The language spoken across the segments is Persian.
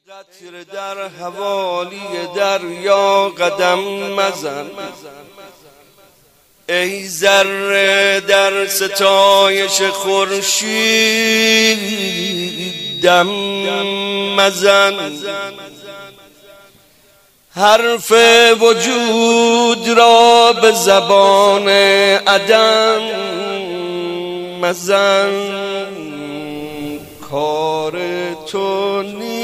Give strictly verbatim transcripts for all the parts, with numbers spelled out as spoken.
قطره در حوالی دریا قدم مزن، ای ذره در ستایش خورشید دم مزن. حرف وجود را به زبان عدم مزن، کار تو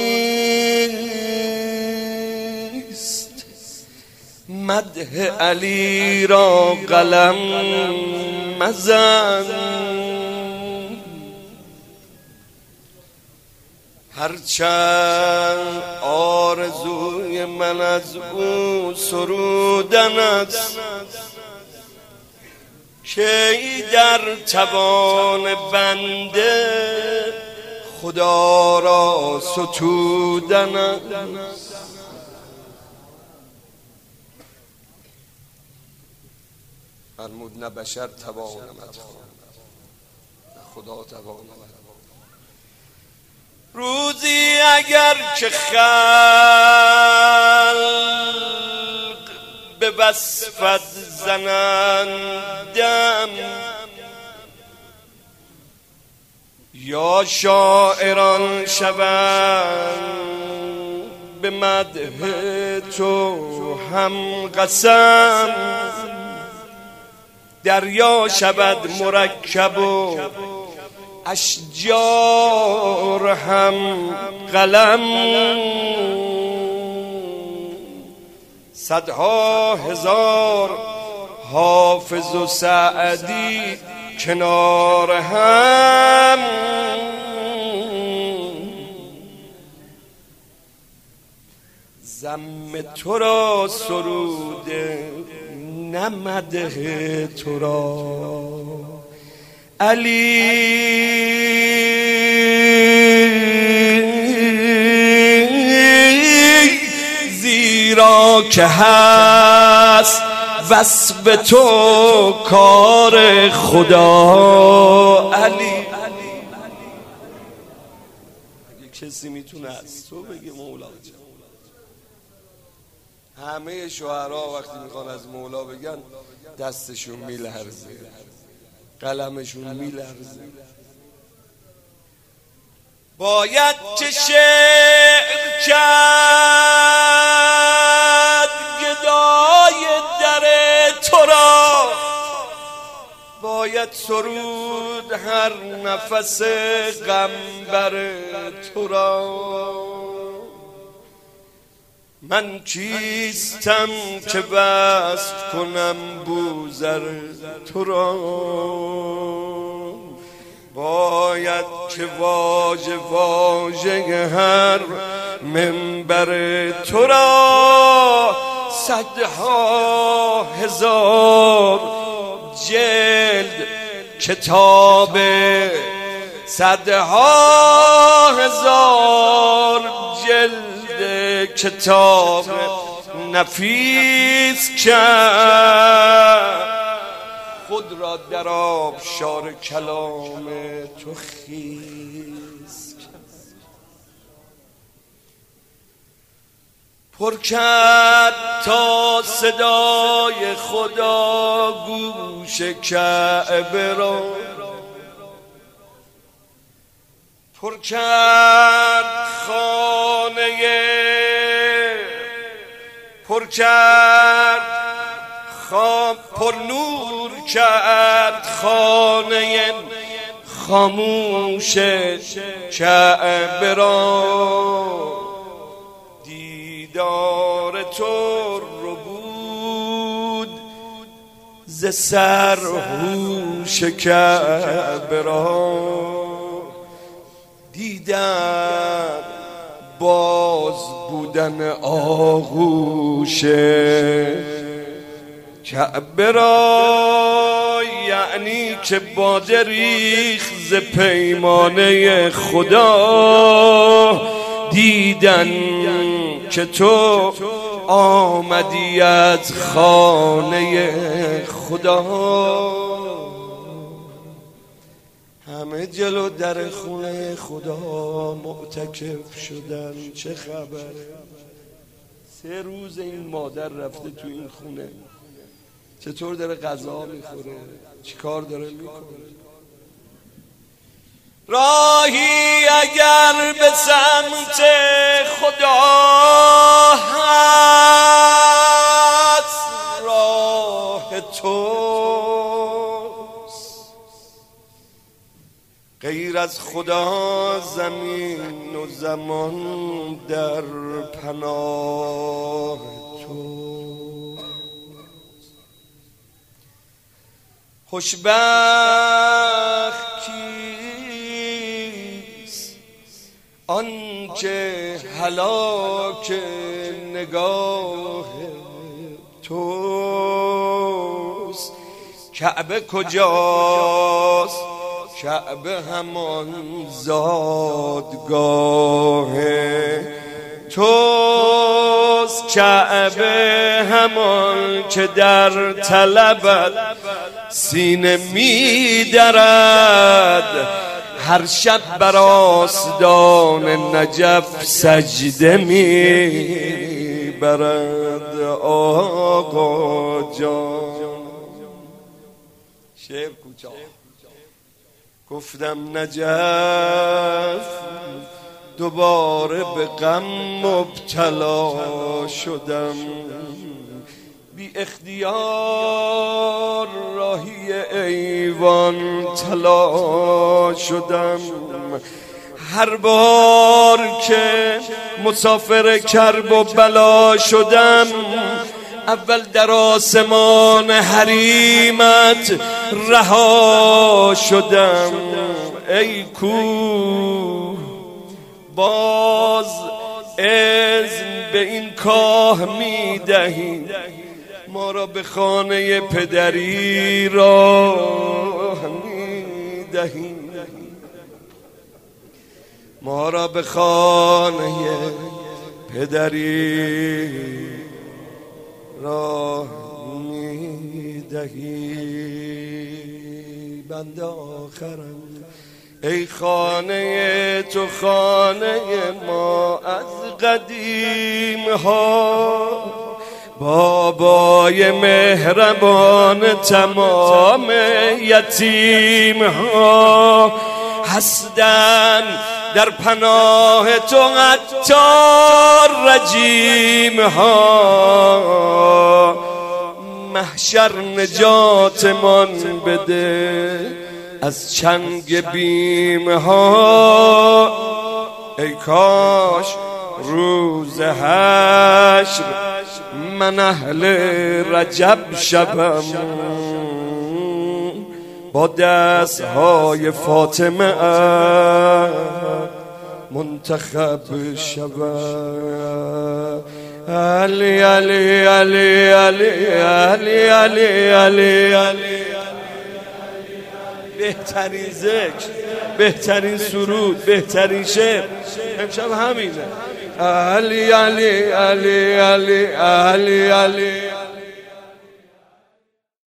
نیست مدح علی را قلم مزن. هرچند آرزوی من از او سرودن است، کی در توان بنده خدا را ستودن است. فرمود نه بشر توانمت خواند نه خدا توانمت. روزی اگر که خلق به وصفت زنندم، یا شاعران شوند به مدح تو هم قسم، دریا شود مرکب و اشجار هم قلم. صدها هزار حافظ و سعدی کنار هم، ذم تو را سروده نه مدح تو را علی. زیرا که هست وصف تو کار خدا علی. اگه کسی میتونه از تو بگه مولا جان، همه شعرها وقتی میخوان از مولا بگن دستشون میلرزه، قلمشون میلرزه. باید چه شعر کرد گدای در تو را، باید سرود هر نفس غم بر تو را. من کیستم که وصف کنم بوذر تو را، باید که واژه واژه هر منبر تو را. صدها هزار جلد کتاب، صدها هزار جلد کتاب نفیس کرد، خود را در آبشار کلام تو خیس کرد. پر کرد تا صدای خدا گوش کعبه را، پر کرد خانه، پر کرد خواب، پر نور کرد خانه خاموش کعبه را. دیدار تو ربود ز سر هوش کعبه را. دیدم باز بودن آغوش کعبه را، یعنی که باده ریخت ز پیمانه خدا. دیدن که تو آمدی از خانه خدا. همه جلو در خونه خدا معتکف شدن. چه خبره؟ سه روز این مادر رفته تو این خونه، چطور داره غذا میخوره؟ چی کار داره میکنه؟ راهی اگر به سمت خدا هست، راه توست. غیر از خدا زمین و زمان در پناه تو. خوشبخت کیست آن که هلاک نگاه توست. کعبه کجاست؟ کعبه همان زادگاه توست. کعبه همان که در طلبت سینه می درد، هر شب بر آستان نجف سجده می برد. آقا جان شعر کوچا گفتم نجف دوباره به غم مبتلا شدم، بی اختیار راهی ایوان طلا شدم. هر بار که مسافر کرب و بلا شدم، اول در آسمان حریمت رها شدم. ای کوه باز اذن به این کاه می دهی، ما را به خانه پدری راه می دهی، ما را به خانه پدری راه می دهی. بنده آخرم ای خانه تو، خانه ما از قدیم ها، بابای مهربان تمام یتیم ها هستن در پناه تو، عطار رجیم ها. محشر نجاتمان بده از چنگ بیم ها، ای کاش روز حشر من اهل رجب شبم، با دست های فاطمه منتخب شبم. علی علی علی علی علی علی علی علی. بهترین ذکر، بهترین سرود، بهترین شعر امشب همینه. علی علی علی علی علی علی